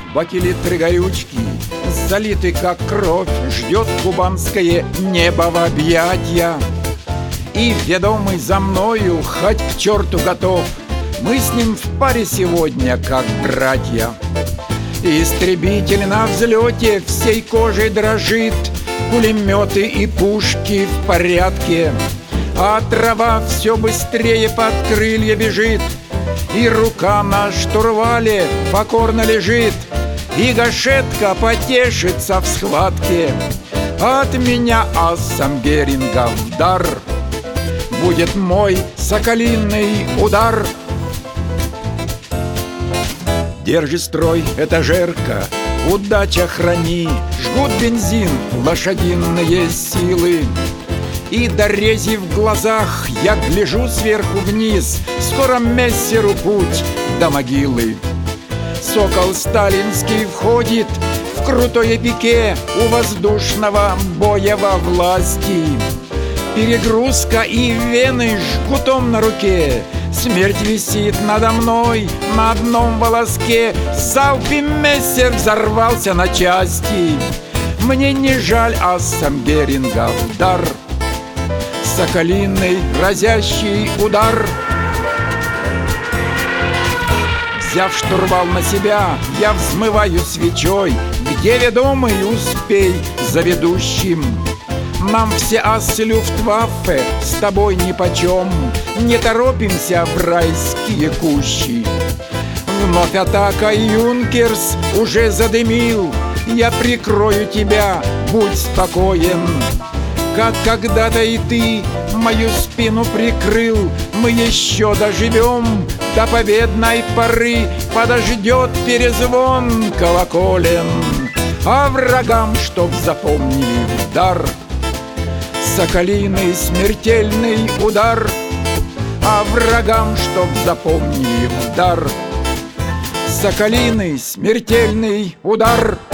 бакелитры горючки, залитый как кровь, ждет кубанское небо в объятья. И, ведомый за мною, хоть к черту готов, мы с ним в паре сегодня, как братья. Истребитель на взлете всей кожей дрожит, пулеметы и пушки в порядке, а трава все быстрее под крылья бежит, и рука на штурвале покорно лежит, и гашетка потешится в схватке. От меня асом Геринга в дар будет мой соколиный удар. Держи строй, этажерка, удача храни, жгут бензин лошадиные силы. И до рези в глазах я гляжу сверху вниз, скоро мессеру путь до могилы. Сокол сталинский входит в крутое пике у воздушного боя во власти. Перегрузка и вены жгутом на руке, смерть висит надо мной на одном волоске. Залп и мессер взорвался на части. Мне не жаль асом Геринга в дар соколиный разящий удар. Взяв штурвал на себя, я взмываю свечой, где ведомый успей за ведущим. Нам все асы Люфтваффе с тобой нипочем, не торопимся в райские кущи. Вновь атака, Юнкерс уже задымил, я прикрою тебя, будь спокоен. Как когда-то и ты мою спину прикрыл, мы еще доживем до победной поры. Подождет перезвон колоколен, а врагам, чтоб запомнили в дар соколиный смертельный удар. А врагам, чтоб запомнили в дар соколиный смертельный удар.